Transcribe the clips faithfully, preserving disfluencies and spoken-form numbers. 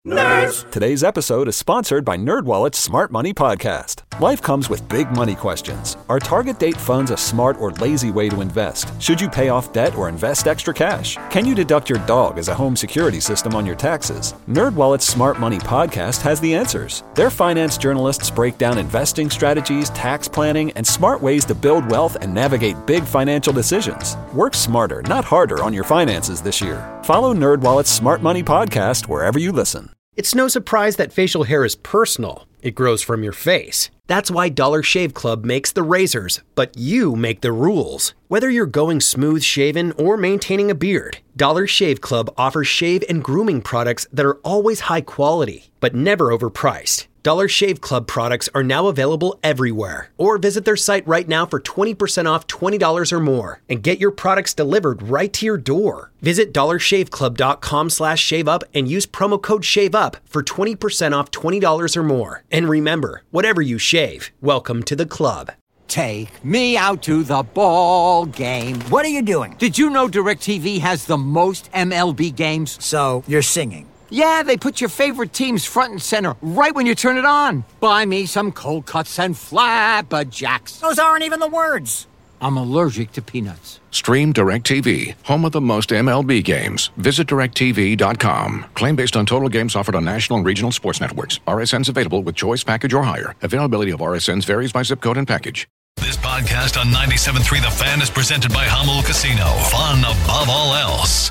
Nerds! Today's episode is sponsored by NerdWallet's Smart Money Podcast. Life comes with big money questions. Are target date funds a smart or lazy way to invest? Should you pay off debt or invest extra cash? Can you deduct your dog as a home security system on your taxes? NerdWallet's Smart Money Podcast has the answers. Their finance journalists break down investing strategies, tax planning, and smart ways to build wealth and navigate big financial decisions. Work smarter, not harder on your finances this year. Follow NerdWallet's Smart Money Podcast wherever you listen. It's no surprise that facial hair is personal. It grows from your face. That's why Dollar Shave Club makes the razors, but you make the rules. Whether you're going smooth shaven or maintaining a beard, Dollar Shave Club offers shave and grooming products that are always high quality, but never overpriced. Dollar Shave Club products are now available everywhere. Or visit their site right now for twenty percent off twenty dollars or more and get your products delivered right to your door. Visit dollarshaveclub.com slash shave up and use promo code SHAVEUP for twenty percent off twenty dollars or more. And remember, whatever you shave, welcome to the club. Take me out to the ball game. What are you doing? Did you know DirecTV has the most M L B games? So, you're singing. Yeah, they put your favorite teams front and center right when you turn it on. Buy me some cold cuts and flapjacks. Those aren't even the words. I'm allergic to peanuts. Stream DirecTV, home of the most M L B games. Visit direct T V dot com. Claim based on total games offered on national and regional sports networks. R S Ns available with choice package or higher. Availability of R S Ns varies by zip code and package. This podcast on ninety-seven point three The Fan is presented by Hummel Casino. Fun above all else.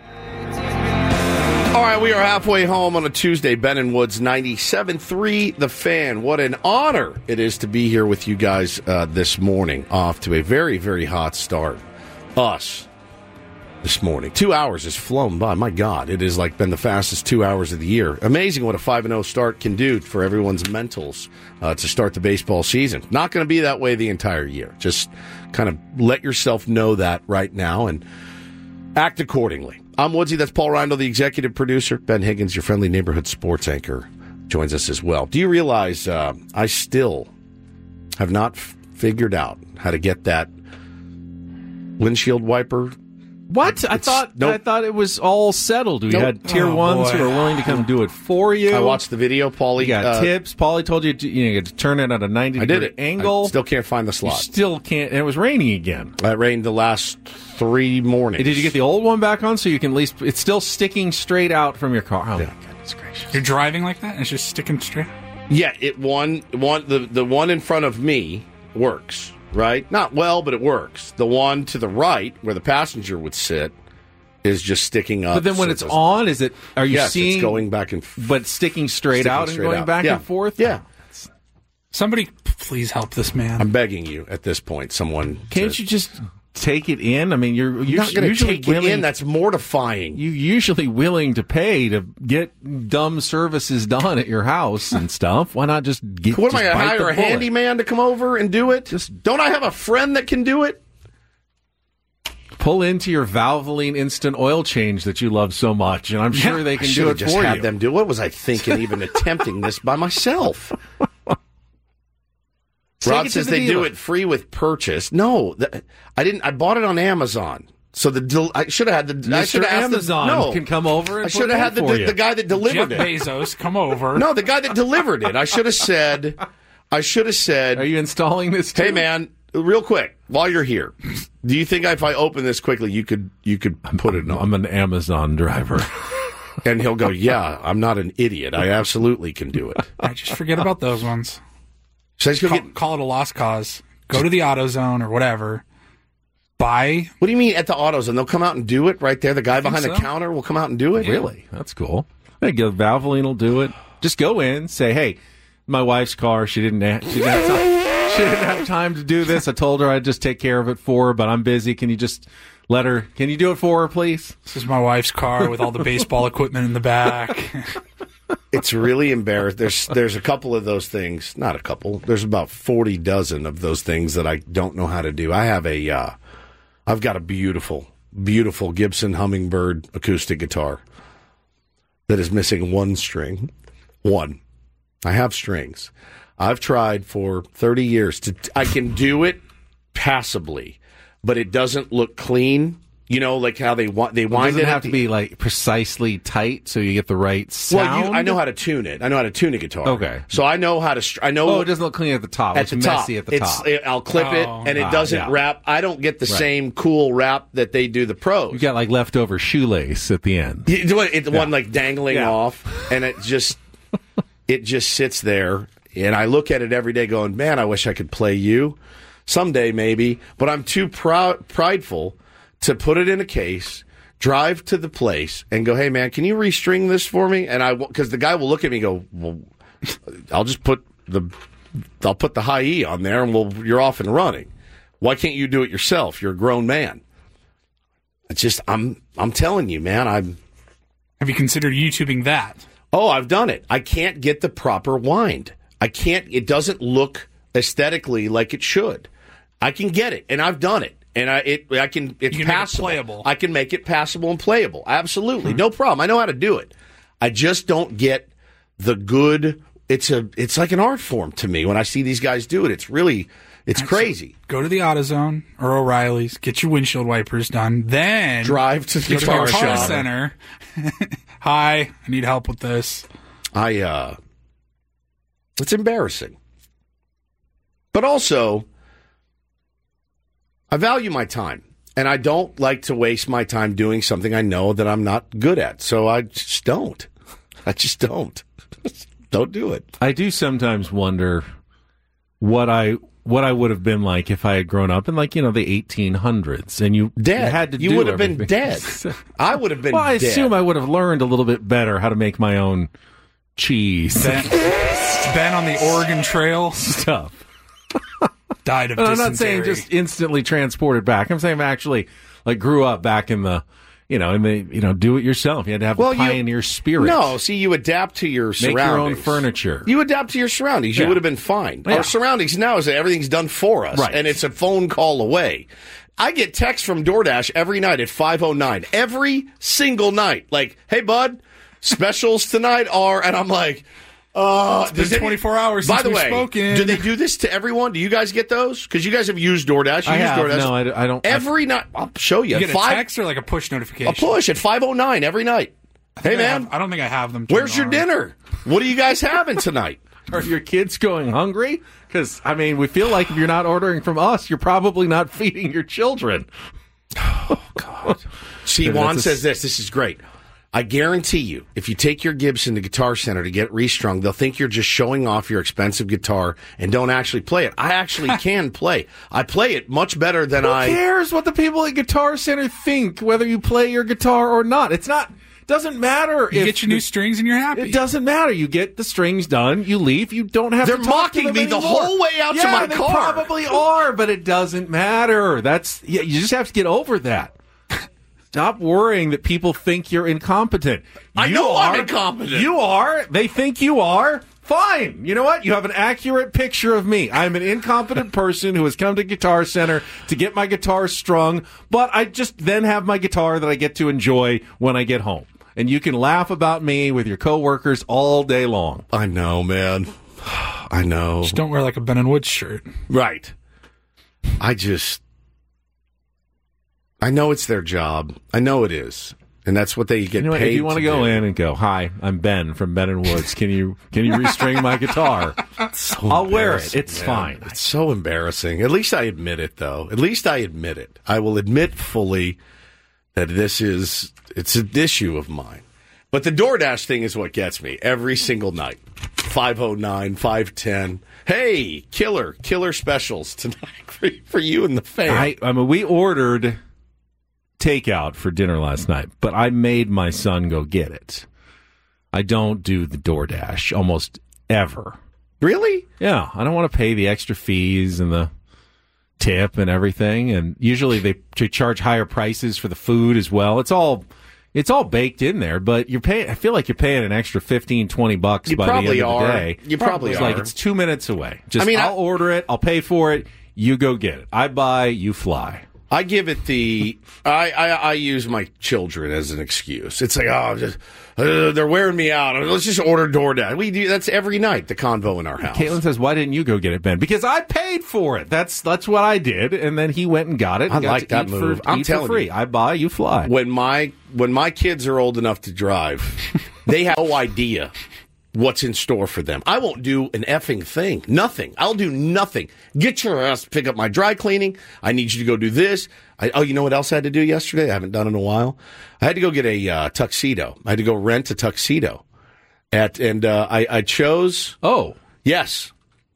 All right, we are halfway home on a Tuesday. Ben and Woods, ninety-seven point three The Fan. What an honor it is to be here with you guys uh, this morning, off to a very, very hot start. Us, this morning. Two hours has flown by. My God, it has like been the fastest two hours of the year. Amazing what a five and oh start can do for everyone's mentals uh, to start the baseball season. Not going to be that way the entire year. Just kind of let yourself know that right now and act accordingly. I'm Woodsy. That's Paul Reindl, the executive producer. Ben Higgins, your friendly neighborhood sports anchor, joins us as well. Do you realize uh, I still have not f- figured out how to get that windshield wiper? What? I thought nope. I thought it was all settled. We Nope. had tier Oh, ones boy. who are willing to come do it for you. I watched the video, Paulie. You got uh, tips. Paulie told you to, you, know, you had to turn it at a ninety I did degree it. angle. I still can't find the slot. You still can't. And it was raining again. It rained the last three mornings. Did you get the old one back on so you can at least? It's still sticking straight out from your car. Oh Yeah. my goodness gracious! You're driving like that? And it's just sticking straight? Yeah, it one one the the one in front of me works, right? Not well, but it works. The one to the right, where the passenger would sit, is just sticking up. But then when so it's it on, is it? Are you yes, seeing? it's going back and f- but sticking straight sticking out straight and going out. back Yeah. and forth. Yeah, Somebody please help this man. I'm begging you at this point. Someone Can't to, you just take it in? I mean, you're, You're not going to usually take willing, it in. That's mortifying. you usually willing to pay to get dumb services done at your house and stuff. Why not just get? What am I just going to bite the hire a bullet? handyman to come over and do it? Just Don't I have a friend that can do it? pull into your Valvoline instant oil change that you love so much, and I'm sure they I can should do have it just for had you. them do it. What was I thinking? Even attempting this by myself. Take Rod it to says the they do dealer. it free with purchase. No, th- I didn't. I bought it on Amazon. So the del- I should have had the. I should Mister have Amazon the, no, can come over and I should have put had the, that for the, you. the guy that delivered Jeff it. Bezos, come over. No, the guy that delivered it. I should have said. I should have said. Are you installing this too? Hey, man, real quick, while you're here, do you think if I open this quickly, you could you could put it on? I'm an Amazon driver. And he'll go, yeah, I'm not an idiot. I absolutely can do it. I just forget about those ones. So I just go Call, get, call it a lost cause. Go to the AutoZone or whatever. Buy. what do you mean at the AutoZone? They'll come out and do it right there. The guy behind the so. counter will come out and do it. Really? That's cool. I go Valvoline will do it. Just go in, say, hey, my wife's car. She didn't. Ha- she didn't have time. She didn't have time to do this. I told her I'd just take care of it for her, but I'm busy. Can you just let her? Can you do it for her, please? This is my wife's car with all the baseball equipment in the back. It's really embarrassing. There's there's a couple of those things. Not a couple. There's about forty dozen of those things that I don't know how to do. I have a, uh, I've got a beautiful, beautiful Gibson Hummingbird acoustic guitar that is missing one string. One. I have strings. I've tried for thirty years to. I can do it passably, but it doesn't look clean. You know, like how they want they Well, wind does it it have at to the- be like precisely tight so you get the right sound? Well, you, I know how to tune it. I know how to tune a guitar. Okay. So I know how to. str- I know. Oh, it doesn't look clean at the top. at It's the messy top. at the It's, top. it- I'll clip it, Oh. and it Ah, doesn't yeah. wrap. I don't get the Right. same cool wrap that they do the pros. You got like leftover shoelace at the end. You know what, it, the Yeah. one like dangling Yeah. off, and it just it just sits there. And I look at it every day, going, "Man, I wish I could play you someday, maybe." But I'm too proud, prideful to put it in a case, drive to the place, and go, "Hey, man, can you restring this for me?" And I, because the guy will look at me and go, "Well, I'll just put the, I'll put the high E on there, and we'll, you're off and running. Why can't you do it yourself? You're a grown man." It's just, I'm, I'm telling you, man, I'm. Have you considered YouTubing that? Oh, I've done it. I can't get the proper wind. I can't. It doesn't look aesthetically like it should. I can get it, and I've done it. And I, it, I can. It's You can make it passable. playable. I can make it passable and playable. Absolutely, no problem. I know how to do it. I just don't get the good. It's a. It's like an art form to me when I see these guys do it. It's really. It's crazy. Go to the AutoZone or O'Reilly's, get your windshield wipers done, then Drive to the go to the guitar guitar shop. center. Hi, I need help with this. I. uh It's embarrassing, but also. I value my time, and I don't like to waste my time doing something I know that I'm not good at. So I just don't. I just don't. Don't do it. I do sometimes wonder what I what I would have been like if I had grown up in, like, you know, the eighteen hundreds, and you Dead. you had to You do would have been everything. dead. I would have been Well, I dead. assume I would have learned a little bit better how to make my own cheese Ben, ben on the Oregon Trail stuff. died of And I'm dysentery. not saying just instantly transported back. I'm saying I actually like grew up back in the, you know, in the, you know, do it yourself. You had to have Well, a you- pioneer spirit. No, see, you adapt to your Make surroundings. your own furniture. You adapt to your surroundings. You Yeah. would have been fine. Yeah. Our surroundings now is that everything's done for us, Right. and it's a phone call away. I get texts from DoorDash every night at five oh nine. Every single night. Like, "Hey, bud, specials tonight are," and I'm like, uh, It's been does any- twenty-four hours By since the we've way, spoken. do they do this to everyone? Do you guys get those? Because you guys have used DoorDash. You I use have. DoorDash. No, I, I don't. Every night. I'll show you. You get a Five- text or like a push notification? a push at five oh nine every night. I Hey, think I man, have- I don't think I have them. turned where's your on. dinner? What are you guys having tonight? Are your kids going hungry? Because, I mean, we feel like if you're not ordering from us, you're probably not feeding your children. See, That's Juan a- says this. This is great. I guarantee you, if you take your Gibson to Guitar Center to get restrung, they'll think you're just showing off your expensive guitar and don't actually play it. I actually can play. I play it much better than Who I. cares what the people at Guitar Center think, whether you play your guitar or not? It's not. Doesn't matter. You if get your new the- strings and you're happy. It doesn't matter. You get the strings done. You leave. You don't have They're to talk to mocking them me the anymore. whole way out to Yeah, my they car. probably are, but it doesn't matter. That's yeah, you just have to get over that. Stop worrying that people think you're incompetent. I You know I'm are- incompetent. You are. They think you are. Fine. You know what? You have an accurate picture of me. I'm an incompetent person who has come to Guitar Center to get my guitar strung, but I just then have my guitar that I get to enjoy when I get home. And you can laugh about me with your coworkers all day long. I know, man. I know. Just don't wear like a Ben and Woods shirt. Right. I just. I know it's their job. I know it is. And that's what they get You know what? paid If you want to to go do. in and go, "Hi, I'm Ben from Ben and Woods. Can you can you restring my guitar?" So I'll wear it. embarrassing, It's man. fine. It's so embarrassing. At least I admit it, though. At least I admit it. I will admit fully that this is it's an issue of mine. But the DoorDash thing is what gets me every single night. five oh nine, five ten. Hey, killer, killer specials tonight for, for you and the fam. I, I mean, we ordered takeout for dinner last night, but I made my son go get it. I don't do the DoorDash almost ever. Really? Yeah, I don't want to pay the extra fees and the tip and everything. And usually they, they charge higher prices for the food as well. It's all it's all baked in there, but you're paying. I feel like you're paying an extra fifteen, twenty bucks You by the probably end of the are. day. You probably it's are. like it's two minutes away. Just I mean, I'll I- order it. I'll pay for it. You go get it. I buy. You fly. I give it the. I, I I use my children as an excuse. It's like, oh, just, uh, they're wearing me out. Let's just order DoorDash. We do that's every night. The convo in our house. Caitlin says, "Why didn't you go get it, Ben?" Because I paid for it. That's that's what I did, and then he went and got it. And I got like to that eat move. For, I'm eat telling for free. you, I buy, you fly. When my when my kids are old enough to drive, they have no idea what's in store for them. I won't do an effing thing. Nothing. I'll do nothing. Get your ass to pick up my dry cleaning. I need you to go do this. I, oh, you know what else I had to do yesterday? I haven't done in a while. I had to go get a uh, tuxedo. I had to go rent a tuxedo. At and uh, I, I chose. Oh, yes.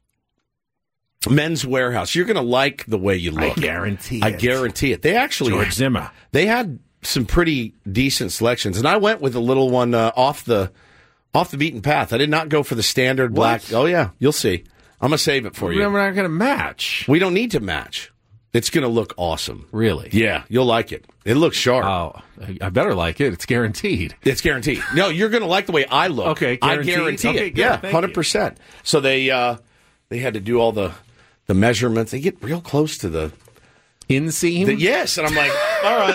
Men's Warehouse. You're going to like the way you look. I guarantee it. I guarantee it. They actually George Zimmer. They had some pretty decent selections, and I went with a little one uh, off the. Off the beaten path. I did not go for the standard black. What? Oh, yeah. You'll see. I'm going to save it for you. We're not going to match. We don't need to match. It's going to look awesome. Really? Yeah. You'll like it. It looks sharp. Oh, I better like it. It's guaranteed. It's guaranteed. No, you're going to like the way I look. Okay, guaranteed? I guarantee Okay, it. good. Yeah, Thank you. one hundred percent. So they uh, they had to do all the, the measurements. They get real close to the... Inseam? The, yes, and I'm like, all right,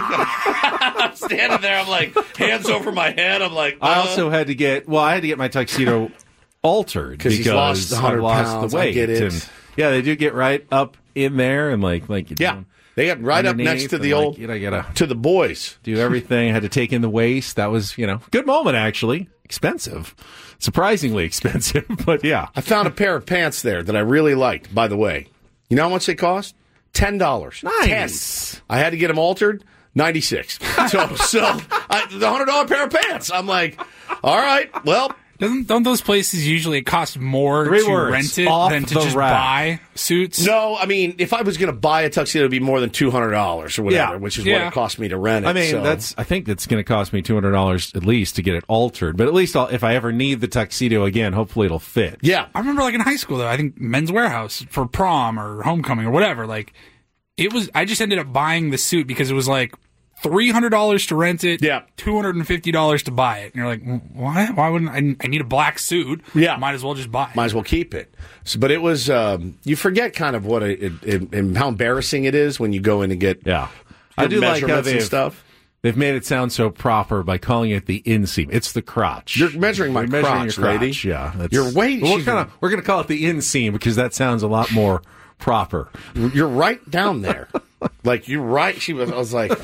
lady. I'm standing there. I'm like, hands over my head. I'm like, uh. I also had to get, well, I had to get my tuxedo altered because he's lost one hundred I lost pounds. the weight. I get it. And, yeah, they do get right up in there and like, like you yeah, know, they got right up next to the like, old, you know, gotta to the boys. do everything. I had to take in the waist. That was, you know, good moment actually. Expensive, surprisingly expensive, but yeah. I found a pair of pants there that I really liked. By the way, you know how much they cost? Ten dollars. Nice. ten. I had to get them altered. Ninety-six. So, so I, the hundred dollar pair of pants. I'm like, all right, well. Doesn't don't those places usually cost more Three to words, rent it off than to the just rack. buy suits? No, I mean, if I was going to buy a tuxedo, it'd be more than two hundred dollars or whatever, Yeah. which is Yeah. what it cost me to rent it. I mean, so. that's. I think that's going to cost me two hundred dollars at least to get it altered. But at least I'll, if I ever need the tuxedo again, hopefully it'll fit. Yeah. I remember like in high school though, I think Men's Warehouse for prom or homecoming or whatever, like it was I just ended up buying the suit because it was like three hundred dollars to rent it, yeah, two hundred fifty dollars to buy it. And you're like, why? Why wouldn't I? I need a black suit. Yeah. Might as well just buy it. Might as well keep it. So, but it was, um, you forget kind of what it, it, it, and how embarrassing it is when you go in and get yeah. I do like how measurements and they've, stuff. They've made it sound so proper by calling it the inseam. It's the crotch. You're measuring my You're measuring crotch, your crotch, lady. Yeah. That's, You're way- Well, we're she's- gonna we're gonna call it the inseam because that sounds a lot more proper. You're right down there. Like, you're right. She was, I was like,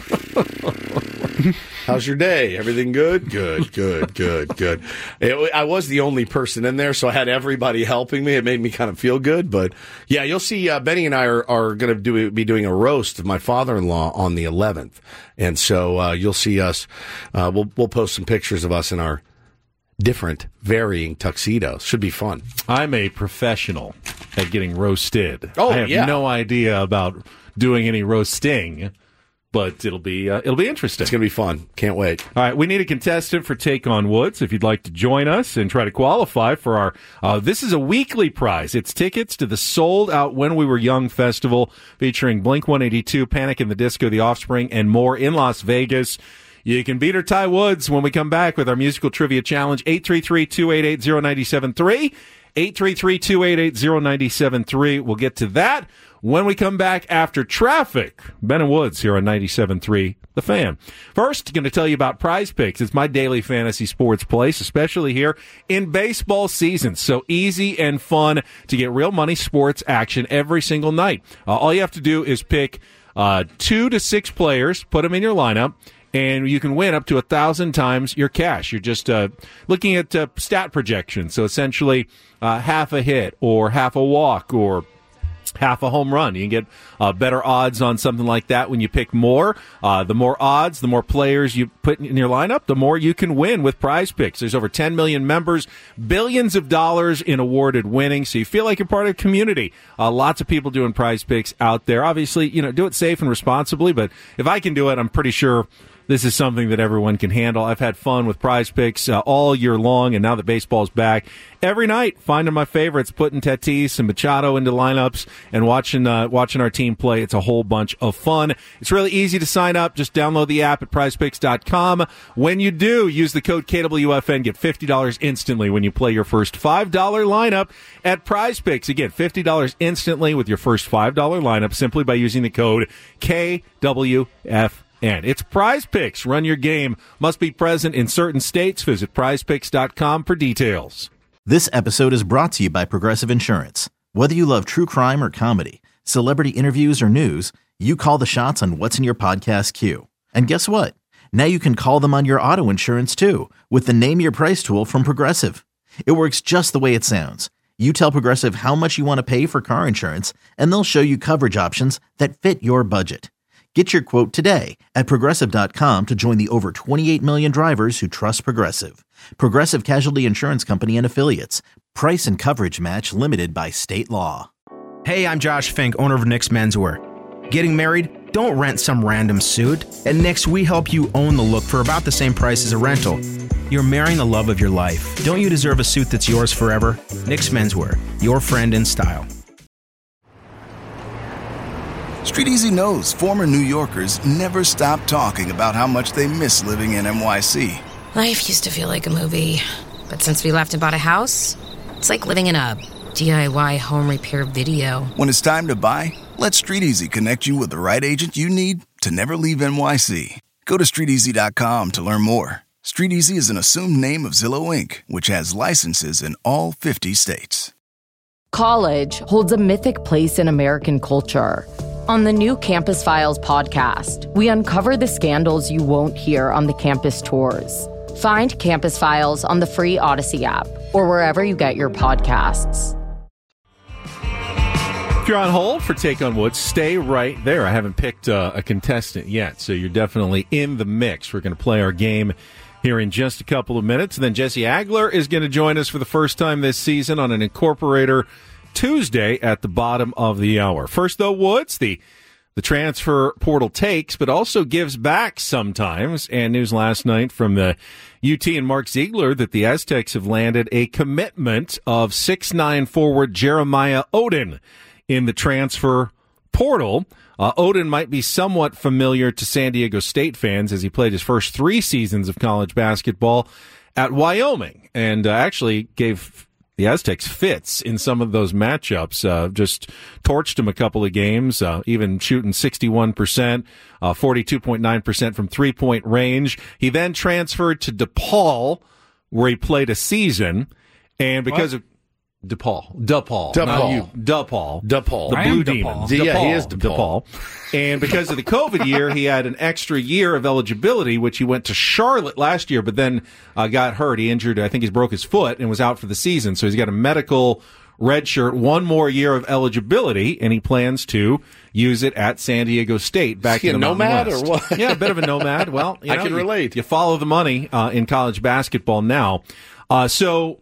how's your day? Everything good? Good, good, good, good. It, I was the only person in there, so I had everybody helping me. It made me kind of feel good. But, yeah, you'll see uh, Benny and I are, are going to do be doing a roast of my father-in-law on the eleventh. And so uh, you'll see us. Uh, we'll, we'll post some pictures of us in our different, varying tuxedos. Should be fun. I'm a professional at getting roasted. Oh, I have yeah. no idea about doing any roasting, but it'll be uh, it'll be interesting. It's going to be fun. Can't wait. All right, we need a contestant for Take on Woods. If you'd like to join us and try to qualify for our, uh, this is a weekly prize. It's tickets to the Sold Out When We Were Young festival featuring Blink one eighty-two, Panic in the Disco, The Offspring, and more in Las Vegas. You can beat her Ty Woods when we come back with our musical trivia challenge. eight three three, two eight eight, zero nine seven three. eight three three, two eight eight, zero nine seven three. We'll get to that when we come back after traffic. Ben and Woods here on ninety-seven point three The Fan. First, going to tell you about Prize Picks. It's my daily fantasy sports place, especially here in baseball season. So easy and fun to get real money sports action every single night. Uh, all you have to do is pick uh, two to six players, put them in your lineup, and you can win up to a thousand times your cash. You're just uh, looking at uh, stat projections. So essentially uh, half a hit or half a walk or half a home run. You can get uh, better odds on something like that when you pick more. Uh, the more odds, the more players you put in your lineup, the more you can win with Prize Picks. There's over ten million members, billions of dollars in awarded winnings, so you feel like you're part of a community. Uh, lots of people doing Prize Picks out there. Obviously, you know, do it safe and responsibly, but if I can do it, I'm pretty sure this is something that everyone can handle. I've had fun with Prize Picks uh, all year long, and now that baseball's back, every night finding my favorites, putting Tatis and Machado into lineups, and watching uh, watching our team play. It's a whole bunch of fun. It's really easy to sign up. Just download the app at prize picks dot com. When you do, use the code K W F N. Get fifty dollars instantly when you play your first five dollars lineup at Prize Picks. Again, fifty dollars instantly with your first five dollars lineup simply by using the code K W F N. It's Prize Picks. Run your game. Must be present in certain states. Visit prize picks dot com for details. This episode is brought to you by Progressive Insurance. Whether you love true crime or comedy, celebrity interviews or news, you call the shots on what's in your podcast queue. And guess what? Now you can call them on your auto insurance too with the Name Your Price tool from Progressive. It works just the way it sounds. You tell Progressive how much you want to pay for car insurance, and they'll show you coverage options that fit your budget. Get your quote today at progressive dot com to join the over twenty-eight million drivers who trust Progressive. Progressive Casualty Insurance Company and Affiliates. Price and coverage match limited by state law. Hey, I'm Josh Fink, owner of Nick's Menswear. Getting married? Don't rent some random suit. At Nick's, we help you own the look for about the same price as a rental. You're marrying the love of your life. Don't you deserve a suit that's yours forever? Nick's Menswear, your friend in style. Street Easy knows former New Yorkers never stop talking about how much they miss living in N Y C. Life used to feel like a movie, but since we left and bought a house, it's like living in a D I Y home repair video. When it's time to buy, let Street Easy connect you with the right agent you need to never leave N Y C. Go to street easy dot com to learn more. Street Easy is an assumed name of Zillow Incorporated, which has licenses in all fifty states. College holds a mythic place in American culture. On the new Campus Files podcast, we uncover the scandals you won't hear on the campus tours. Find Campus Files on the free Odyssey app or wherever you get your podcasts. If you're on hold for Take on Wood, stay right there. I haven't picked uh, a contestant yet, so you're definitely in the mix. We're going to play our game here in just a couple of minutes. And then Jesse Agler is going to join us for the first time this season on an Incorporator Tuesday at the bottom of the hour. First, though, Woods, the the transfer portal takes, but also gives back sometimes. And news last night from the U T and Mark Ziegler that the Aztecs have landed a commitment of six nine forward Jeremiah Oden in the transfer portal. Uh, Oden might be somewhat familiar to San Diego State fans as he played his first three seasons of college basketball at Wyoming and uh, actually gave the Aztecs fits in some of those matchups. Uh, just torched him a couple of games, uh, even shooting sixty-one percent, uh, forty-two point nine percent from three-point range. He then transferred to DePaul, where he played a season, and because what? of DePaul, DePaul, DePaul, not you, DePaul, DePaul, the I Blue am Demons. DePaul. Yeah, DePaul, he is DePaul. DePaul. And because of the COVID year, he had an extra year of eligibility, which he went to Charlotte last year, but then uh, got hurt. He injured, I think he broke his foot and was out for the season. So he's got a medical redshirt, one more year of eligibility, and he plans to use it at San Diego State. Back is he in a the nomad West. or what? Yeah, a bit of a nomad. Well, you know, I can you, relate. You follow the money uh, in college basketball now. Uh, so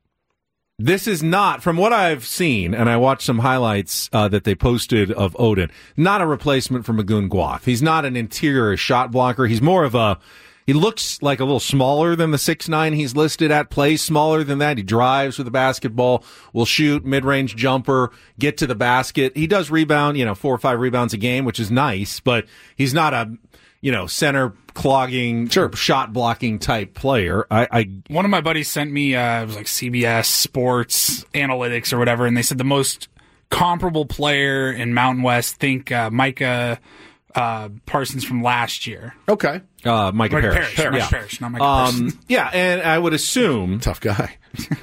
this is not, from what I've seen, and I watched some highlights uh, that they posted of Oden, not a replacement for Magoon Guath. He's not an interior shot blocker. He's more of a, he looks like a little smaller than the six nine he's listed at, plays smaller than that. He drives with the basketball, will shoot, mid-range jumper, get to the basket. He does rebound, you know, four or five rebounds a game, which is nice, but he's not a, you know, center clogging, sure. shot blocking type player. I, I one of my buddies sent me uh, it was like C B S Sports Analytics or whatever, and they said the most comparable player in Mountain West. Think uh, Micah uh, Parsons from last year. Okay, uh, Micah, Micah Parrish. Parrish, Parrish. Micah Yeah. Parrish, not Micah Um, Parsons. yeah, and I would assume tough guy.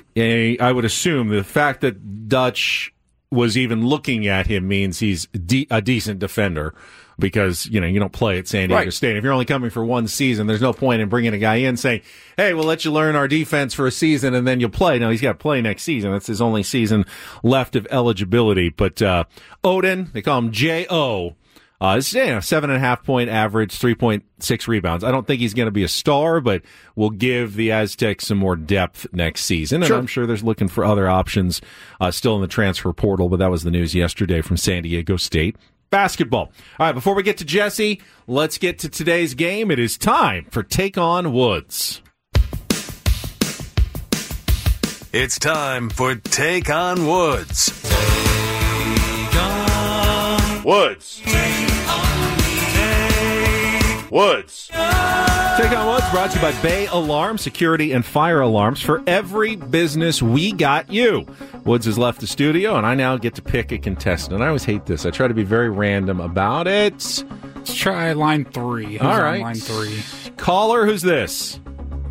I would assume the fact that Dutch was even looking at him means he's de- a decent defender. Because, you know, you don't play at San Diego right. State. If you're only coming for one season, there's no point in bringing a guy in saying, hey, we'll let you learn our defense for a season and then you'll play. No, he's got to play next season. That's his only season left of eligibility. But uh Oden, they call him J O. Uh, it's, you know, seven and a half point average, three point six rebounds. I don't think he's going to be a star, but will give the Aztecs some more depth next season. And sure. I'm sure there's looking for other options uh, still in the transfer portal, but that was the news yesterday from San Diego State. basketball. All right, before we get to Jesse, let's get to today's game. It is time for Take on Woods. It's time for Take on Woods. Take on Woods. Take on Take Woods. Take on Woods brought to you by Bay Alarm Security and Fire Alarms. For every business, we got you. Woods has left the studio, and I now get to pick a contestant. I always hate this. I try to be very random about it. Let's try line three. Who's All on right. line three? Caller, who's this?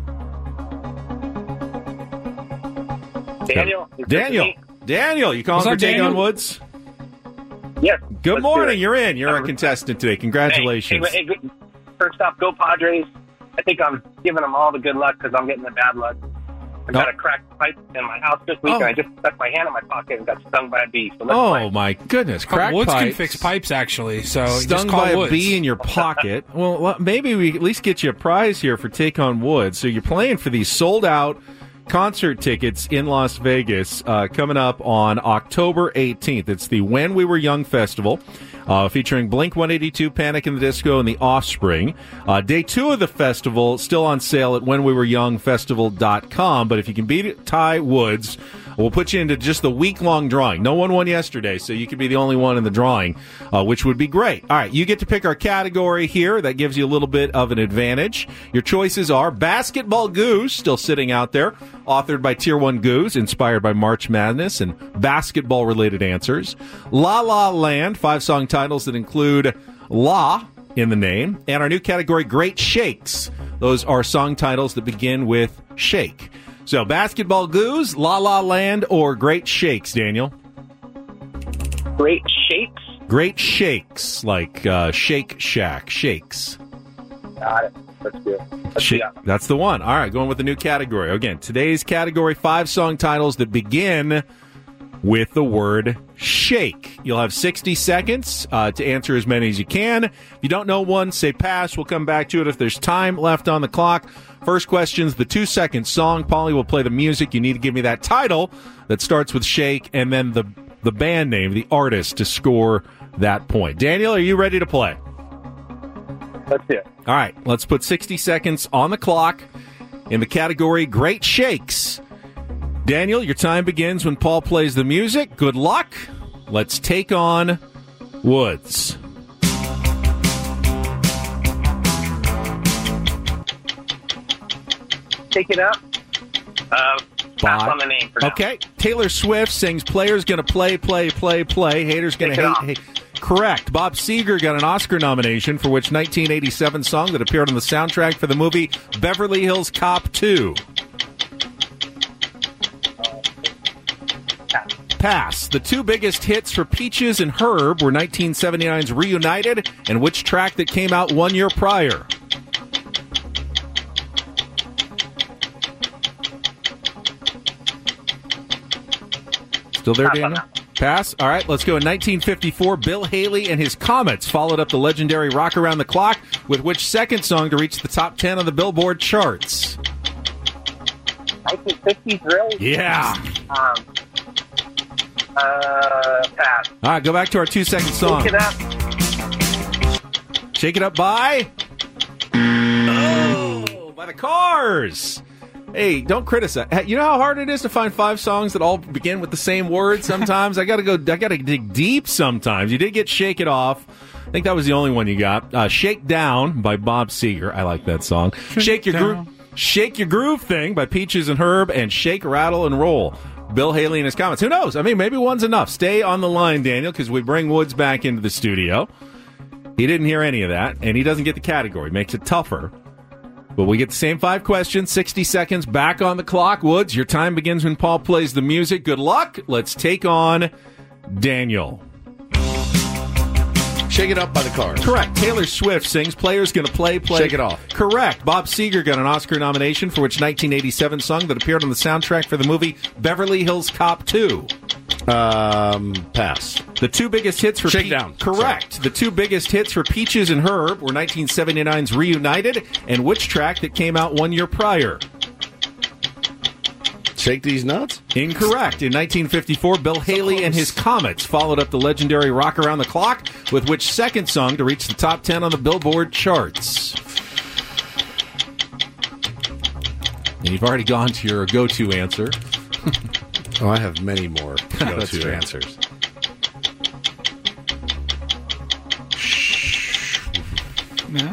Daniel. Daniel. Daniel, you calling What's for up, Take Daniel? on Woods? Yes. Good let's morning. do it. You're in. You're a contestant today. Congratulations. Hey, hey, hey, first off, go Padres. I think I'm giving them all the good luck because I'm getting the bad luck. I got Oh. a cracked pipe in my house this week, Oh. and I just stuck my hand in my pocket and got stung by a bee. So let's Oh, play. my goodness. Crack Woods pipes. can fix pipes, actually. So Stung just call by Woods. a bee in your pocket. Well, well, maybe we at least get you a prize here for Take on Woods. So you're playing for these sold-out concert tickets in Las Vegas uh, coming up on October eighteenth. It's the When We Were Young Festival. Uh, featuring Blink one eighty-two, Panic in the Disco, and The Offspring. Uh, day two of the festival, still on sale at when we were young festival dot com. But if you can beat Ty Woods, we'll put you into just the week-long drawing. No one won yesterday, so you could be the only one in the drawing, uh, which would be great. All right, you get to pick our category here. That gives you a little bit of an advantage. Your choices are Basketball Goose, still sitting out there, authored by Tier one Goose, inspired by March Madness and basketball-related answers. La La Land, five-song titles that include La in the name. And our new category, Great Shakes. Those are song titles that begin with shake. So, Basketball Goose, La La Land, or Great Shakes, Daniel? Great Shakes? Great Shakes, like uh, Shake Shack, shakes. Got it. Let's do it. Let's Shake. do that. That's the one. All right, going with the new category. Again, today's category, five song titles that begin with the word shake. You'll have sixty seconds uh, to answer as many as you can. If you don't know one, say pass. We'll come back to it if there's time left on the clock. First question's the two-second song. Paulie will play the music. You need to give me that title that starts with shake and then the, the band name, the artist, to score that point. Daniel, are you ready to play? Let's do it. All right, let's put sixty seconds on the clock in the category Great Shakes. Daniel, your time begins when Paul plays the music. Good luck. Let's take on Woods. Take it up. Uh, pass Bye. on the name for now. Okay, Taylor Swift sings Players Gonna Play, Play, Play, Play. Haters Gonna Take it Hate, Hate. Correct. Bob Seger got an Oscar nomination for which nineteen eighty-seven song that appeared on the soundtrack for the movie Beverly Hills Cop two? Pass. The two biggest hits for Peaches and Herb were nineteen seventy-nine's Reunited and which track that came out one year prior? Still there, Daniel? Pass. All right, let's go. In nineteen fifty-four, Bill Haley and his Comets followed up the legendary Rock Around the Clock with which second song to reach the top ten on the Billboard charts? nineteen fifties, really? Yeah. Um, uh, pass. All right, go back to our two-second song. Take it up. Shake It Up by? Oh, by the Cars. Hey, don't criticize. You know how hard it is to find five songs that all begin with the same word sometimes? I gotta go, I gotta dig deep sometimes. You did get Shake It Off. I think that was the only one you got. Uh, Shake Down by Bob Seger. I like that song. Shake, Shake Your Groove. Shake Your Groove Thing by Peaches and Herb, and Shake, Rattle, and Roll. Bill Haley and his Comets. Who knows? I mean, maybe one's enough. Stay on the line, Daniel, because we bring Woods back into the studio. He didn't hear any of that, and he doesn't get the category. Makes it tougher. But we get the same five questions, sixty seconds back on the clock. Woods, your time begins when Paul plays the music. Good luck. Let's take on Daniel. Shake It Up by the Cars. Correct. Taylor Swift sings Players Gonna Play, Play. Shake It Off. Correct. Bob Seger got an Oscar nomination for which nineteen eighty-seven song that appeared on the soundtrack for the movie Beverly Hills Cop two? Um, pass. The two biggest hits for Shake Pe- Down. Correct. Sorry. The two biggest hits for Peaches and Herb were nineteen seventy-nine's Reunited and which track that came out one year prior? Shake, Shake These Nuts? Incorrect. In nineteen fifty-four, Bill Haley and his Comets followed up the legendary Rock Around the Clock with which second song to reach the top ten on the Billboard charts? And you've already gone to your go-to answer. Oh, I have many more go-to answers. Yeah.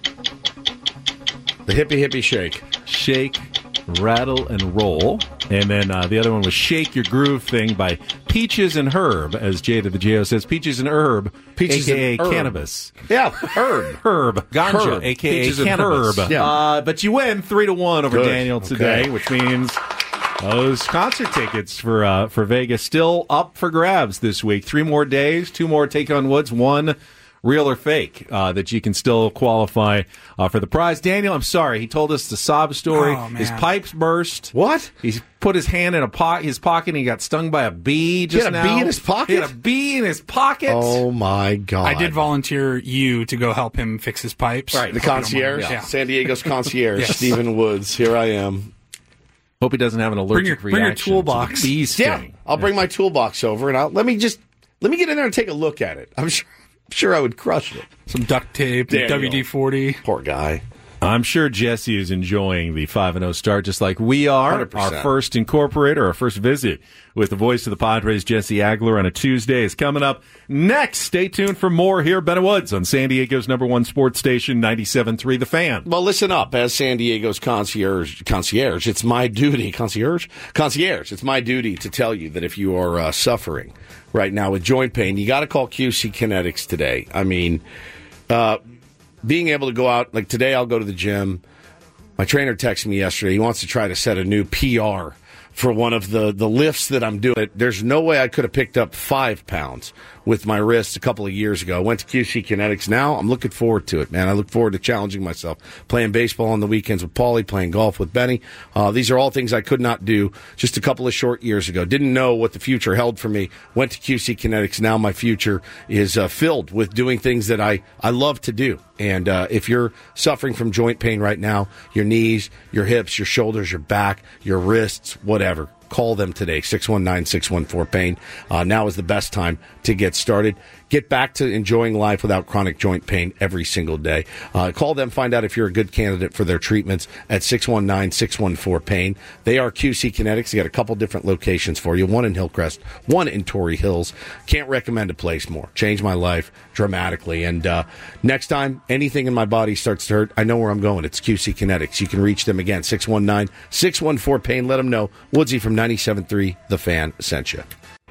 The Hippie Hippie Shake. Shake, Rattle, and Roll. And then uh, the other one was Shake Your Groove Thing by Peaches and Herb, as Jay to the J O says. Peaches and Herb, Peaches a k a. and herb. Cannabis. Yeah, herb. Herb. Ganja, Herb. a k a. Peaches and Cannabis. herb. Yeah. Uh, but you win three to one over Good. Daniel today, Okay. which means those concert tickets for uh, for Vegas still up for grabs this week. Three more days, two more Take on Woods, one real or fake uh, that you can still qualify uh, for the prize. Daniel, I'm sorry. He told us the sob story. Oh, man. His pipes burst. What? He put his hand in a po- his pocket and he got stung by a bee just had a now. bee in his pocket? He had a bee in his pocket. Oh, my God. I did volunteer you to go help him fix his pipes. Right. The Hope you don't mind. concierge, Yeah. San Diego's concierge, Yes. Stephen Woods. Here I am. Hope he doesn't have an allergic Bring your- bring your reaction toolbox. to the bee sting. Yeah, I'll bring my toolbox over and I'll let me just let me get in there and take a look at it. I'm sure, I'm sure I would crush it. Some duct tape, Daniel. W D forty. Poor guy. I'm sure Jesse is enjoying the five and oh start just like we are. one hundred percent. Our first incorporator, our first visit with the voice of the Padres, Jesse Agler, on a Tuesday is coming up next. Stay tuned for more here, Ben Woods, on San Diego's number one sports station, ninety-seven point three The Fan. Well, listen up. As San Diego's concierge, concierge, it's my duty, concierge, concierge, it's my duty to tell you that if you are uh, suffering right now with joint pain, you got to call Q C Kinetics today. I mean, uh, being able to go out, like today I'll go to the gym. My trainer texted me yesterday. He wants to try to set a new P R for one of the, the lifts that I'm doing. There's no way I could have picked up five pounds with my wrist a couple of years ago. I went to Q C Kinetics. Now I'm looking forward to it, man. I look forward to challenging myself, playing baseball on the weekends with Paulie, playing golf with Benny. Uh, these are all things I could not do just a couple of short years ago. Didn't know what the future held for me. Went to Q C Kinetics. Now my future is uh, filled with doing things that I, I love to do. And uh, if you're suffering from joint pain right now, your knees, your hips, your shoulders, your back, your wrists, whatever, call them today, six one nine, six one four, pain. Uh, now is the best time to get started. Get back to enjoying life without chronic joint pain every single day. Uh, call them, find out if you're a good candidate for their treatments at six one nine, six one four, pain. They are Q C Kinetics. They got a couple different locations for you, one in Hillcrest, one in Torrey Hills. Can't recommend a place more. Changed my life dramatically. And uh, next time anything in my body starts to hurt, I know where I'm going. It's Q C Kinetics. You can reach them again, six one nine, six one four, pain. Let them know Woodsy from ninety-seven point three The Fan sent you.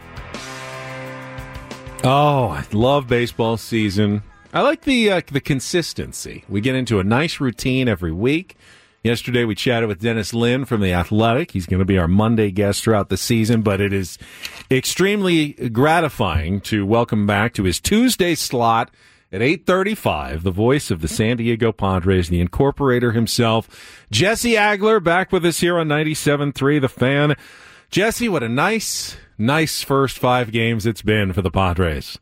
Oh, I love baseball season. I like the uh, the consistency. We get into a nice routine every week. Yesterday we chatted with Dennis Lin from The Athletic. He's going to be our Monday guest throughout the season, but it is extremely gratifying to welcome back to his Tuesday slot at eight thirty-five, the voice of the San Diego Padres, the incorporator himself, Jesse Agler, back with us here on ninety-seven point three The Fan. Jesse, what a nice, nice first five games it's been for the Padres.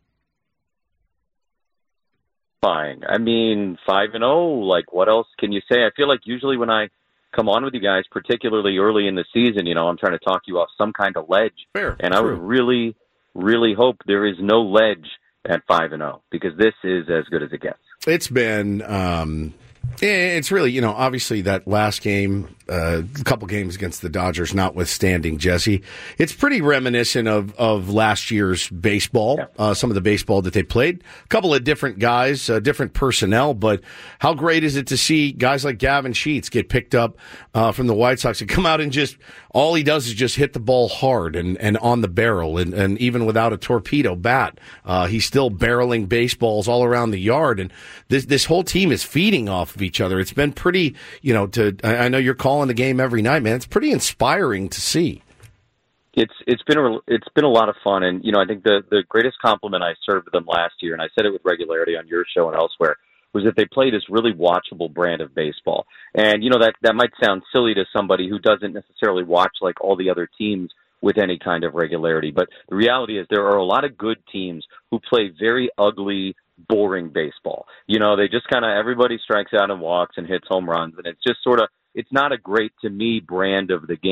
Fine. I mean, five and oh, like, what else can you say? I feel like usually when I come on with you guys, particularly early in the season, you know, I'm trying to talk you off some kind of ledge. Fair, and I would really, really hope there is no ledge at five and oh, because this is as good as it gets. It's been, um, it's really, you know, obviously that last game, uh, a couple games against the Dodgers notwithstanding, Jesse, it's pretty reminiscent of, of last year's baseball, yeah. uh, some of the baseball that they played. A couple of different guys, uh, different personnel, but how great is it to see guys like Gavin Sheets get picked up uh, from the White Sox and come out and just, all he does is just hit the ball hard and, and on the barrel, and, and even without a torpedo bat, uh, he's still barreling baseballs all around the yard, and this this whole team is feeding off of each other. It's been pretty, you know, to I, I know you're calling the game every night, man. It's pretty inspiring to see. It's it's been a, it's been a lot of fun, and you know, I think the the greatest compliment I served them last year, and I said it with regularity on your show and elsewhere, was that they played this really watchable brand of baseball. And you know, that that might sound silly to somebody who doesn't necessarily watch like all the other teams with any kind of regularity, but the reality is there are a lot of good teams who play very ugly, boring baseball. You know, they just kind of, everybody strikes out and walks and hits home runs, and it's just sort of, it's not a great, to me, brand of the game.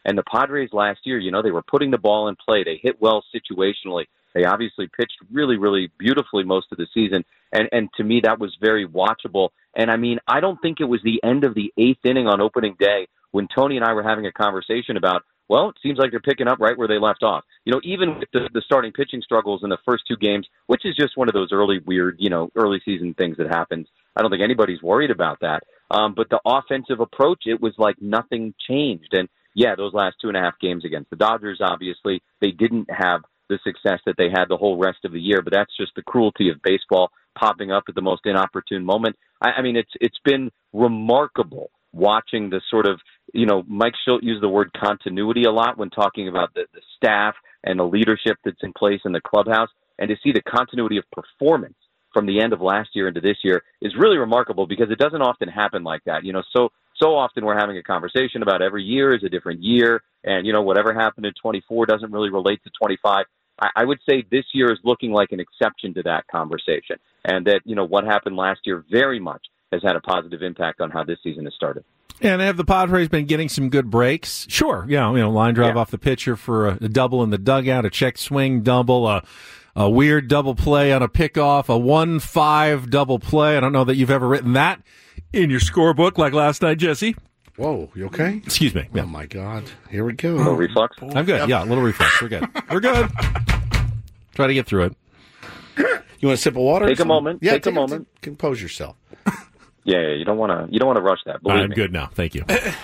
And the Padres last year, you know, they were putting the ball in play. They hit well situationally. They obviously pitched really, really beautifully most of the season. And, and to me, that was very watchable. And, I mean, I don't think it was the end of the eighth inning on opening day when Tony and I were having a conversation about, well, it seems like they're picking up right where they left off. You know, even with the, the starting pitching struggles in the first two games, which is just one of those early weird, you know, early season things that happens. I don't think anybody's worried about that. Um, but the offensive approach, it was like nothing changed. And, yeah, those last two and a half games against the Dodgers, obviously, they didn't have the success that they had the whole rest of the year. But that's just the cruelty of baseball popping up at the most inopportune moment. I, I mean, it's it's been remarkable watching the sort of, you know, Mike Schilt used the word continuity a lot when talking about the, the staff and the leadership that's in place in the clubhouse. And to see the continuity of performance from the end of last year into this year is really remarkable because it doesn't often happen like that. You know, so so often we're having a conversation about every year is a different year, and, you know, whatever happened in twenty-four doesn't really relate to twenty-five. I, I would say this year is looking like an exception to that conversation, and that, you know, what happened last year very much has had a positive impact on how this season has started. And have the Padres been getting some good breaks? Sure. Yeah, you know, line drive yeah. off the pitcher for a, a double in the dugout, a check swing double, a, a weird double play on a pickoff, a one five double play. I don't know that you've ever written that in your scorebook like last night, Jesse. Whoa, you okay? Excuse me. Yeah. Oh, my God. Here we go. A little reflux? I'm good. Yeah, a little reflux. We're good. We're good. Try to get through it. You want a sip of water? Take a moment. Yeah, take, take a moment. T- compose yourself. Yeah, yeah, you don't want to. You don't want to rush that. Believe I'm me. good now. Thank you.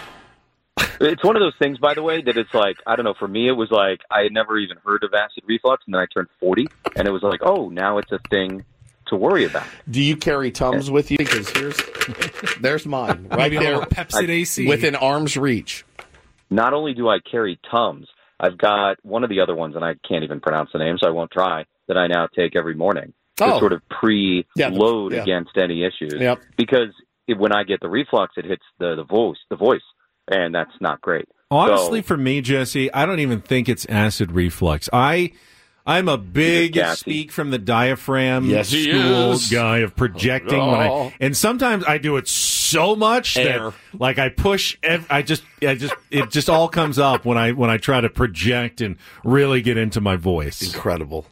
It's one of those things, by the way, that it's like, I don't know. For me, it was like I had never even heard of acid reflux, and then I turned forty, and it was like, oh, now it's a thing to worry about. Do you carry Tums with you? Because here's there's mine right Maybe there, a little Pepsid A C within arm's reach. Not only do I carry Tums, I've got one of the other ones, and I can't even pronounce the name, so I won't try. That I now take every morning to oh. sort of pre-load yeah, yeah. against any issues. Yep. Because it, when I get the reflux, it hits the, the voice, the voice, and that's not great. Honestly, so, for me, Jesse, I don't even think it's acid reflux. I, I'm a big speak from the diaphragm yes, school guy of projecting. Oh. When I, and sometimes I do it so much Air. that, like, I push. Ev- I just, I just, it just all comes up when I when I try to project and really get into my voice. Incredible.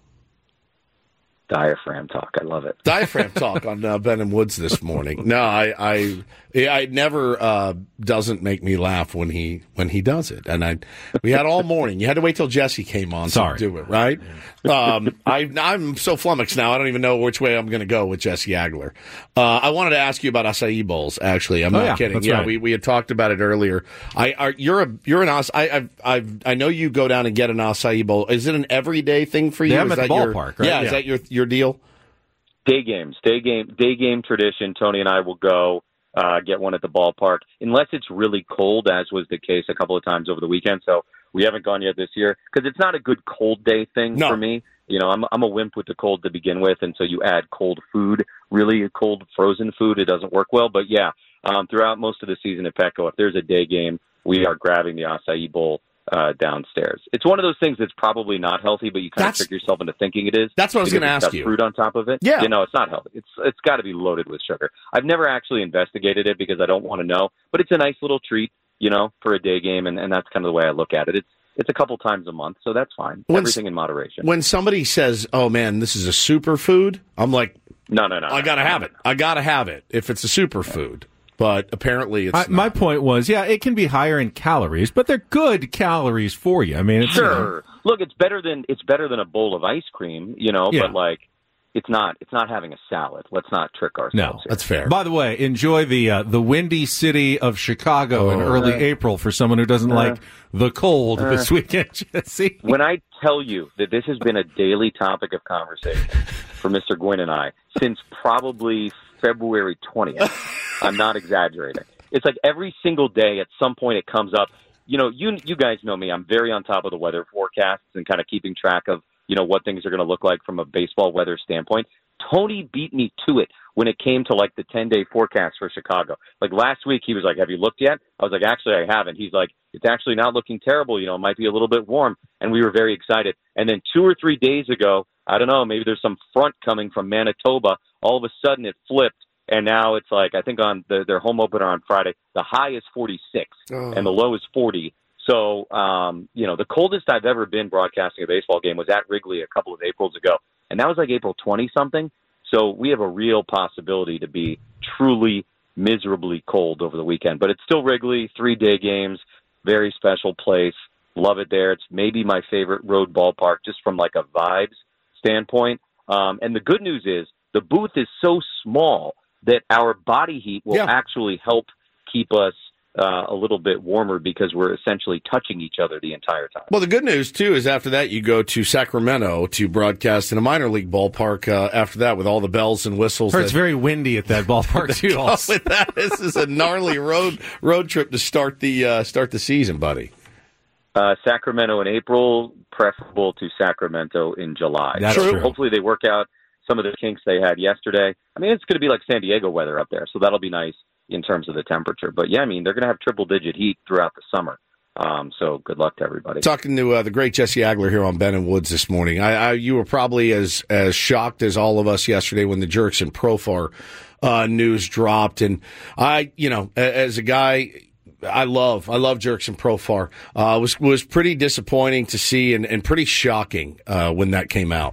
Diaphragm talk. I love it. Diaphragm talk on uh, Ben and Woods this morning. No, I, I, I never uh, doesn't make me laugh when he when he does it. And I, we had all morning. You had to wait till Jesse came on Sorry. to do it, right? Um, I, I'm so flummoxed now. I don't even know which way I'm going to go with Jesse Agler. Uh, I wanted to ask you about acai bowls. Actually, I'm oh, not yeah, kidding. That's Yeah, right. we, we had talked about it earlier. I are, you're a you're an acai. I I've, I've, I know you go down and get an acai bowl. Is it an everyday thing for you? Yeah, I'm is at the that your, ballpark, right? Yeah, Yeah. is that your your deal? Day games, day game, day game tradition. Tony and I will go uh, get one at the ballpark, unless it's really cold, as was the case a couple of times over the weekend. So we haven't gone yet this year because it's not a good cold day thing No. for me. You know, I'm I'm a wimp with the cold to begin with, and so you add cold food, really cold frozen food, it doesn't work well. But yeah, um, throughout most of the season at Petco, if there's a day game, we are grabbing the acai bowl uh, downstairs. It's one of those things that's probably not healthy, but you kind That's- of trick yourself into thinking it is. That's what I was because gonna it's ask got you. Fruit on top of it. Yeah. You know, it's not healthy. It's it's got to be loaded with sugar. I've never actually investigated it because I don't want to know, but it's a nice little treat, you know, for a day game, and, and that's kind of the way I look at it. It's it's a couple times a month, so that's fine. When- Everything in moderation. When somebody says, "Oh man, this is a superfood," I'm like, no, no, no. I gotta have it. I gotta have it if it's a superfood. But apparently, it's I, not. my point was, yeah, it can be higher in calories, but they're good calories for you. I mean, it's, Sure. Look, it's better than it's better than a bowl of ice cream, you know. Yeah. But like, it's not it's not having a salad. Let's not trick ourselves. No, here. that's fair. By the way, enjoy the uh, the windy city of Chicago in Oh. early Uh, April for someone who doesn't uh, like the cold uh, this weekend, Jesse. When I tell you that this has been a daily topic of conversation for Mister Gwynn and I since probably February twentieth, I'm not exaggerating. It's like every single day at some point it comes up. You know, you you guys know me. I'm very on top of the weather forecasts and kind of keeping track of, you know, what things are going to look like from a baseball weather standpoint. Tony beat me to it when it came to like the ten-day forecast for Chicago. Like last week, he was like, "Have you looked yet?" I was like, "Actually, I haven't." He's like, "It's actually not looking terrible. You know, it might be a little bit warm." And we were very excited. And then two or three days ago, I don't know, maybe there's some front coming from Manitoba. All of a sudden, it flipped. And now it's like, I think on the, their home opener on Friday, the high is forty-six Oh. and the low is forty. So, um, you know, the coldest I've ever been broadcasting a baseball game was at Wrigley a couple of Aprils ago, and that was like April twentieth-something. So we have a real possibility to be truly miserably cold over the weekend. But it's still Wrigley, three-day games, very special place. Love it there. It's maybe my favorite road ballpark just from like a vibes standpoint. Um, and the good news is the booth is so small that our body heat will Yeah. actually help keep us uh, a little bit warmer because we're essentially touching each other the entire time. Well, the good news, too, is after that you go to Sacramento to broadcast in a minor league ballpark uh, after that with all the bells and whistles. Heard it's that- very windy at that ballpark, too. Oh, with that, this is a gnarly road road trip to start the uh, start the season, buddy. Uh, Sacramento in April, preferable to Sacramento in July. That's so true. Hopefully they work out some of the kinks they had yesterday. I mean, it's going to be like San Diego weather up there, so that'll be nice in terms of the temperature. But, yeah, I mean, they're going to have triple-digit heat throughout the summer. Um, so good luck to everybody. Talking to uh, the great Jesse Agler here on Ben and Woods this morning. I, I, you were probably as as shocked as all of us yesterday when the Jurickson Profar uh, news dropped. And I, you know, as a guy, I love I love Jurickson Profar. Uh, was was pretty disappointing to see and, and pretty shocking uh, when that came out.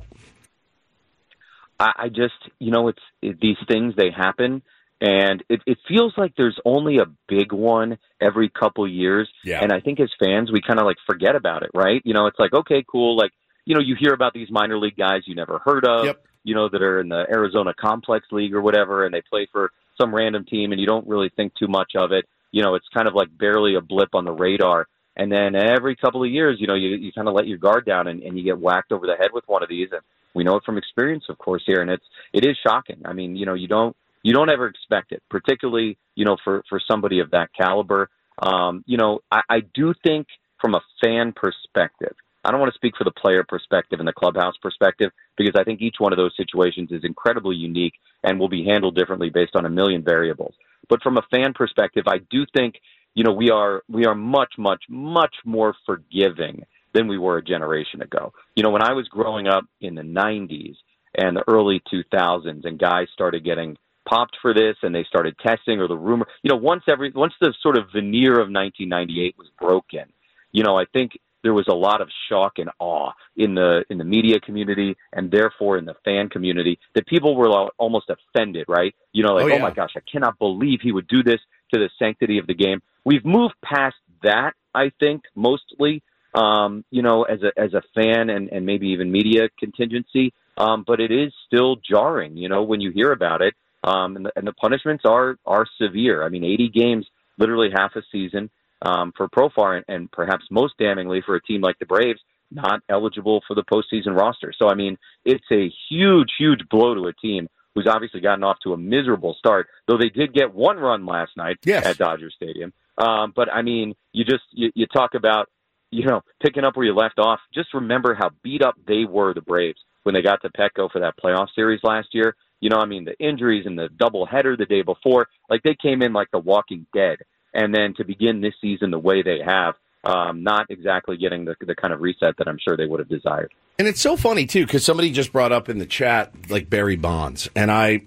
I, I just, you know, it's it, these things, they happen. And it, it feels like there's only a big one every couple years. Yeah. And I think as fans, we kind of like forget about it, right? You know, it's like, okay, cool. Like, you know, you hear about these minor league guys you never heard of, Yep. you know, that are in the Arizona Complex League or whatever, and they play for some random team and you don't really think too much of it. You know, it's kind of like barely a blip on the radar. And then every couple of years, you know, you, you kind of let your guard down and, and you get whacked over the head with one of these. And we know it from experience, of course, here. And it's, it is shocking. I mean, you know, you don't, You don't ever expect it, particularly, you know, for, for somebody of that caliber. Um, you know, I, I do think from a fan perspective, I don't want to speak for the player perspective and the clubhouse perspective, because I think each one of those situations is incredibly unique and will be handled differently based on a million variables. But from a fan perspective, I do think, you know, we are we are much, much, much more forgiving than we were a generation ago. You know, when I was growing up in the nineties and the early two thousands and guys started getting popped for this and they started testing, or the rumor, you know, once every, once the sort of veneer of nineteen ninety-eight was broken, you know, I think there was a lot of shock and awe in the, in the media community and therefore in the fan community that people were almost offended, right? You know, like, Oh, oh, yeah. my gosh, I cannot believe he would do this to the sanctity of the game. We've moved past that, I think, mostly, um, you know, as a, as a fan and, and maybe even media contingency. Um, but it is still jarring, you know, when you hear about it. Um, and, the, and the punishments are are severe. I mean, eighty games, literally half a season um, for Profar, and, and perhaps most damningly for a team like the Braves, not eligible for the postseason roster. So, I mean, it's a huge, huge blow to a team who's obviously gotten off to a miserable start, though they did get one run last night Yes. at Dodger Stadium. Um, but, I mean, you just you, you talk about, you know, picking up where you left off. Just remember how beat up they were, the Braves, when they got to Petco for that playoff series last year. You know, I mean, the injuries and the doubleheader the day before, like they came in like the Walking Dead. And then to begin this season the way they have, um, not exactly getting the, the kind of reset that I'm sure they would have desired. And it's so funny, too, because somebody just brought up in the chat, like, Barry Bonds. And I,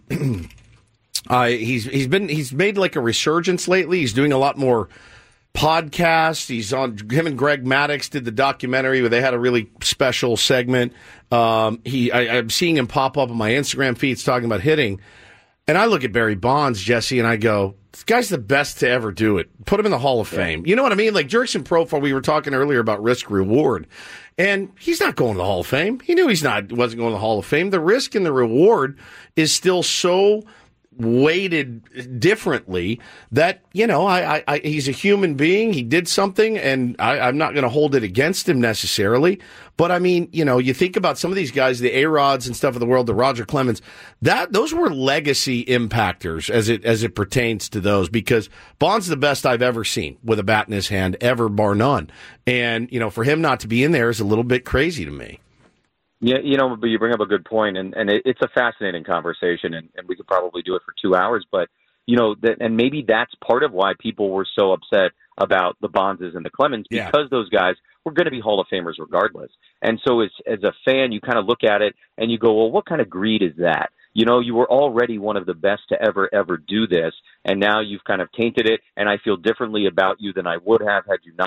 I he's he's been, he's made, like, a resurgence lately. He's doing a lot more podcasts. He's on, him and Greg Maddux did the documentary where they had a really special segment. Um, he, I, I'm seeing him pop up on my Instagram feeds talking about hitting. And I look at Barry Bonds, Jesse, and I go, this guy's the best to ever do it. Put him in the Hall of Fame. You know what I mean? Like Jurickson Profar, we were talking earlier about risk reward. And he's not going to the Hall of Fame. He knew he's not wasn't going to the Hall of Fame. The risk and the reward is still so weighted differently that, you know, I, I, I he's a human being. He did something, and I, I'm not going to hold it against him necessarily. But, I mean, you know, you think about some of these guys, the A-Rods and stuff of the world, the Roger Clemens, that those were legacy impactors as it as it pertains to those, because Bond's the best I've ever seen with a bat in his hand, ever, bar none. And, you know, for him not to be in there is a little bit crazy to me. Yeah, you know, but you bring up a good point, and, and it, it's a fascinating conversation, and, and we could probably do it for two hours. But, you know, that, and maybe that's part of why people were so upset about the Bondses and the Clemens, because Yeah. those guys were going to be Hall of Famers regardless. And so as, as a fan, you kind of look at it and you go, well, what kind of greed is that? You know, you were already one of the best to ever, ever do this, and now you've kind of tainted it, and I feel differently about you than I would have had you not,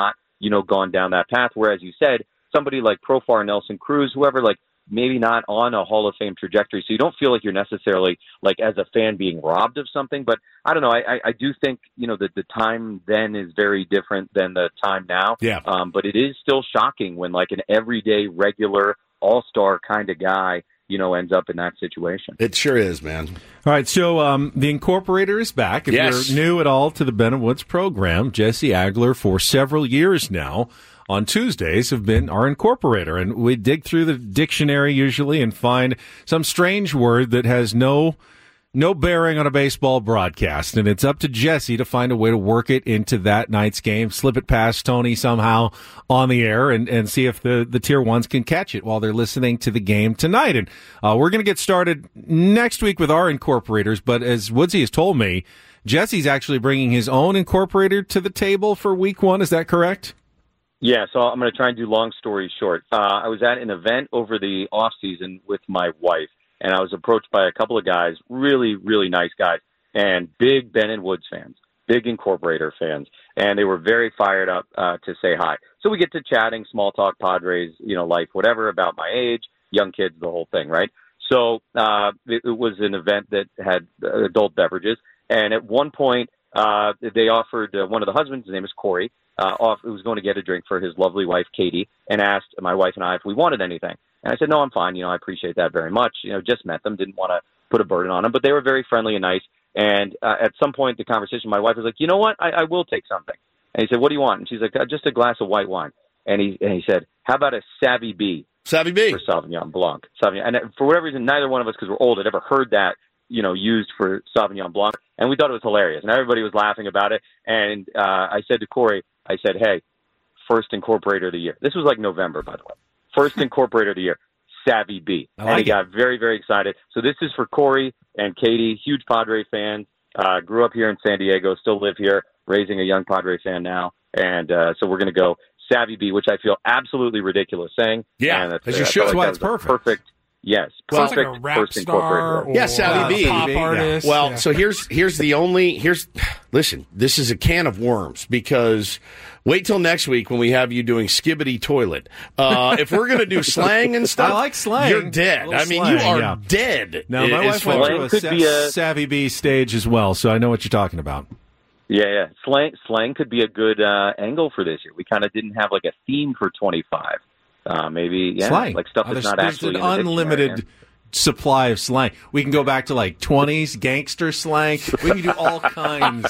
you know, gone down that path. Whereas you said somebody like Profar, Nelson Cruz, whoever, like maybe not on a Hall of Fame trajectory. So you don't feel like you're necessarily like as a fan being robbed of something. But I don't know. I, I, I do think, you know, that the time then is very different than the time now. Yeah. Um, but it is still shocking when like an everyday, regular, all-star kind of guy, you know, ends up in that situation. It sure is, man. All right, so um, the Incorporator is back. If Yes. you're new at all to the Ben and Woods program, Jesse Agler for several years now on Tuesdays have been our Incorporator. And we dig through the dictionary usually and find some strange word that has no no bearing on a baseball broadcast. And it's up to Jesse to find a way to work it into that night's game, slip it past Tony somehow on the air, and, and see if the, the tier ones can catch it while they're listening to the game tonight. And uh, we're going to get started next week with our Incorporators. But as Woodsy has told me, Jesse's actually bringing his own Incorporator to the table for week one. Is that correct? Yeah, so I'm going to try and do long story short. Uh, I was at an event over the off season with my wife, and I was approached by a couple of guys, really, really nice guys, and big Ben and Woods fans, big Incorporator fans, and they were very fired up uh, to say hi. So we get to chatting, small talk, Padres, you know, life, whatever, about my age, young kids, the whole thing, right? So uh, it, it was an event that had adult beverages, and at one point uh, they offered uh, one of the husbands, his name is Corey, uh, off, who was going to get a drink for his lovely wife, Katie, and asked my wife and I if we wanted anything. And I said, no, I'm fine. You know, I appreciate that very much. You know, just met them, didn't want to put a burden on them, but they were very friendly and nice. And uh, at some point in the conversation, my wife was like, you know what? I, I will take something. And he said, what do you want? And she's like, just a glass of white wine. And he and he said, how about a Savvy B? Savvy B. For Sauvignon Blanc. Sauvignon. And for whatever reason, neither one of us, because we're old, had ever heard that, you know, used for Sauvignon Blanc. And we thought it was hilarious. And everybody was laughing about it. And uh, I said to Corey, I said, hey, first Incorporator of the year. This was like November, by the way. First Incorporator of the year. Savvy B. I like and he it. got very, very excited. So this is for Corey and Katie, huge Padre fans. Uh, grew up here in San Diego, still live here, raising a young Padre fan now. And uh, so we're going to go Savvy B, which I feel absolutely ridiculous saying. Yeah, and that's, as you uh, I should. felt That's why that it's was a perfect. Perfect. Yes, Well, perfect like a rap first star Incorporator. Yeah, Savvy B. pop artist. Well, Yeah. so here's here's the only here's listen. This is a can of worms because wait till next week when we have you doing skibbity toilet. Uh, if we're gonna do slang and stuff, I like slang. You're dead. A little I mean, slang, you are yeah. dead. Now, my as wife far- went through a, could sa- be a- Savvy B stage as well, so I know what you're talking about. Yeah, yeah. Slang, slang could be a good uh, angle for this year. We kind of didn't have like a theme for twenty-five. Uh, maybe, yeah, Slang. like stuff Uh, that's there's, not there's actually an in the unlimited dictionary. supply of slang. We can go back to like twenties gangster slang. We can do all kinds.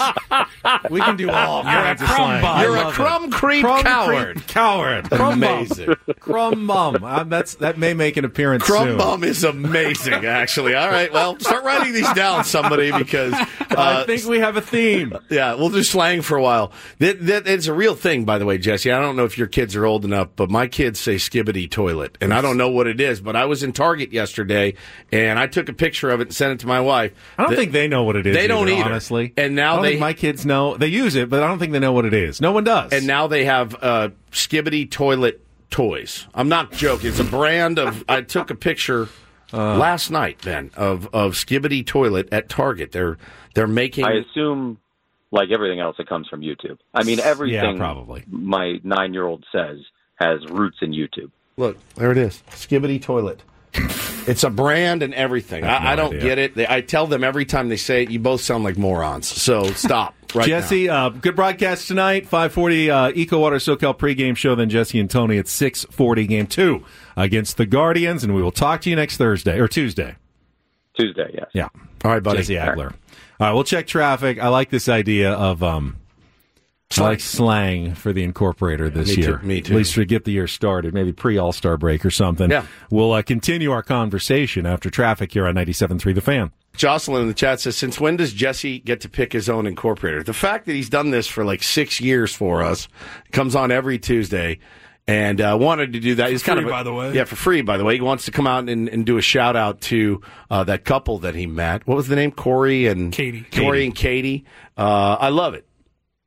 We can do all You're a kinds of crumb slang. bum. I You're a love it. crumb creep Crumb coward. creep coward. Crumb bum. Amazing. Crumb bum. Uh, that's that may make an appearance Crumb soon. bum is amazing, actually. All right, well, start writing these down, somebody, because uh, I think we have a theme. yeah, we'll do slang for a while. That, that it's a real thing, by the way, Jesse. I don't know if your kids are old enough, but my kids say skibbity toilet, and I don't know what it is. But I was in Target yesterday, and I took a picture of it and sent it to my wife. I don't That- think they know what it is. They don't either, either. honestly. And now I don't they think my kids know. They use it, but I don't think they know what it is. No one does. and now they have uh, skibbity toilet toys. I'm not joking. It's a brand of. I took a picture Uh. last night, Ben, of of skibbity toilet at Target. They're they're making. I assume, like everything else, it comes from YouTube. I mean, everything probably. my nine-year-old says has roots in YouTube. Look, there it is. Skibbity toilet. It's a brand and everything. I have I, no I don't idea. get it. They, I tell them every time they say it, you both sound like morons. So stop right Jesse, now. uh, good broadcast tonight. five forty uh, Eco Water SoCal pregame show. Then Jesse and Tony at six forty game two against the Guardians. And we will talk to you next Thursday or Tuesday. Tuesday, yes. Yeah. All right, buddy. Jesse Agler. All right, we'll check traffic. I like this idea of um, I like slang for the Incorporator this me too, year. me too. At least to get the year started, maybe pre All Star break or something. Yeah. We'll uh, continue our conversation after traffic here on ninety-seven point three The Fan. Jocelyn in the chat says, since when does Jesse get to pick his own Incorporator? The fact that he's done this for like six years for us, comes on every Tuesday, and uh, wanted to do that. He's For kind free, of a- by the way. Yeah, for free, by the way. He wants to come out and, and do a shout out to uh, that couple that he met. What was the name? Corey and Katie. Corey Katie. and Katie. Uh, I love it.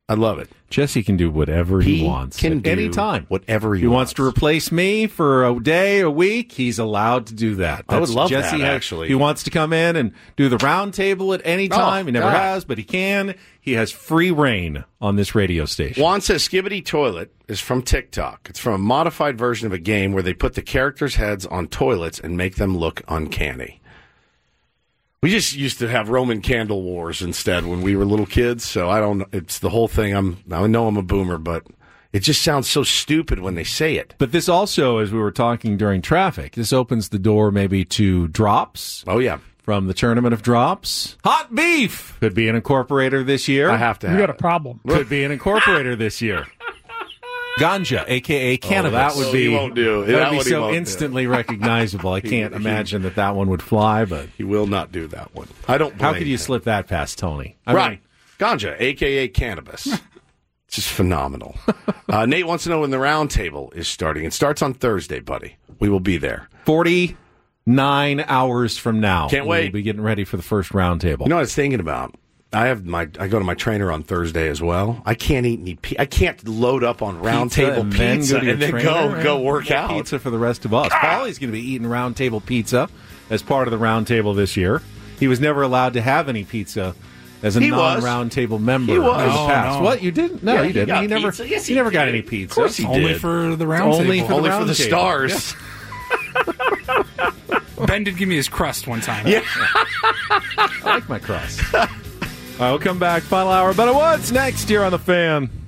I love it. Jesse can do whatever he, He wants can at do any time. whatever he he wants to replace me for a day, a week. He's allowed to do that. I would That's- love Jesse that, has- actually. He wants to come in and do the round table at any time. Oh, he never God. has, but he can. He has free reign on this radio station. Juan says Skibbity Toilet is from TikTok. It's from a modified version of a game where they put the characters' heads on toilets and make them look uncanny. We just used to have Roman candle wars instead when we were little kids, so I don't know. It's the whole thing. I'm, I know I'm a boomer, but it just sounds so stupid when they say it. But this also, as we were talking during traffic, this opens the door maybe to drops. Oh, yeah. From the Tournament of Drops. Hot beef could be an incorporator this year. I have to You have got a it. problem. Could be an incorporator this year. Ganja, a k a cannabis. Oh, that would be- he won't do. That That would one be he so won't do. instantly recognizable. I He- can't he- imagine that that one would fly, but He will not do that one. I don't how blame could you him. slip that past Tony? I right. mean, Ganja, a k a cannabis. It's just phenomenal. uh, Nate wants to know when the round table is starting. It starts on Thursday, buddy. We will be there. forty-nine hours from now. Can't wait. We'll be getting ready for the first round table. You know what I was thinking about? I have my. I go to my trainer on Thursday as well. I can't eat any. Pe- I can't load up on round Pizza table and then pizza go to your and then trainer? go go work Get out. Pizza for the rest of us. Paulie's going to be eating round table pizza as part of the round table this year. He was never allowed to have any pizza as a He was. non-round table member He was. in the No, past. no. What, you didn't? No, Yeah, you he didn't. got He never. pizza. Yes, he he never got did. any Of pizza. course he Only did. for the round Only table. for the Only for round the table. stars. Ben did give me his crust one time. Yeah. I like my crust. All right, we'll come back. Final hour. But what's next here on The Fan?